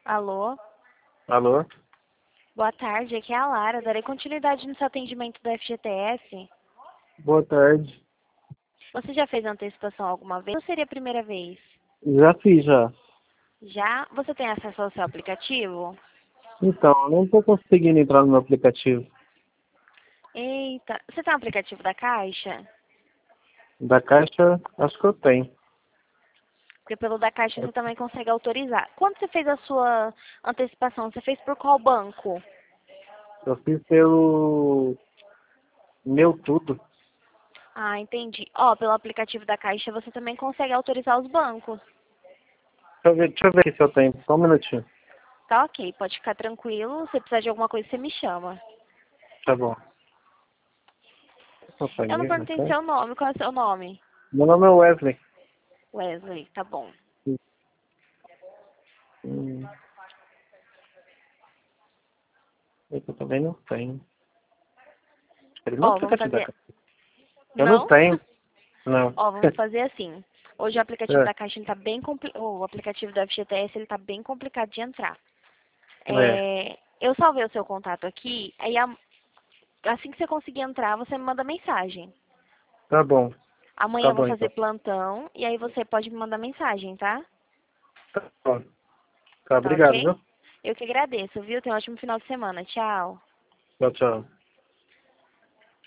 Alô? Alô? Boa tarde, aqui é a Lara. Darei continuidade no seu atendimento do FGTS. Boa tarde. Você já fez antecipação alguma vez ou seria a primeira vez? Já fiz, já. Já? Você tem acesso ao seu aplicativo? Então, eu não tô conseguindo entrar no meu aplicativo. Eita, você tem um aplicativo da Caixa? Da Caixa, acho que eu tenho. Porque pelo da Caixa você também consegue autorizar. Quando você fez a sua antecipação, você fez por qual banco? Eu fiz pelo Meu Tudo. Ah, entendi. Ó, pelo aplicativo da Caixa você também consegue autorizar os bancos. Deixa eu ver aqui se eu tenho. Só um minutinho. Tá ok, pode ficar tranquilo. Se precisar de alguma coisa, você me chama. Tá bom. Eu não Companhia, perguntei tá? seu nome. Qual é o seu nome? Meu nome é Wesley. Wesley, tá bom. Hum, eu também não tenho. Ele não é Ó, vamos aplicativo da fazer... Caixa. Eu não Não? tenho. Não. Ó, vamos fazer assim. Hoje o aplicativo É, da Caixa ele tá bem o aplicativo do FGTS ele tá bem complicado de entrar. é. Eu salvei o seu contato aqui, aí assim que você conseguir entrar, você me manda mensagem. Tá bom. Amanhã Tá eu vou bom, fazer então. plantão e aí você pode me mandar mensagem, tá? Tá bom. Tá, Tá obrigado, ok? viu? Eu que agradeço, viu? Tenha um ótimo final de semana. Tchau. Tchau, tchau.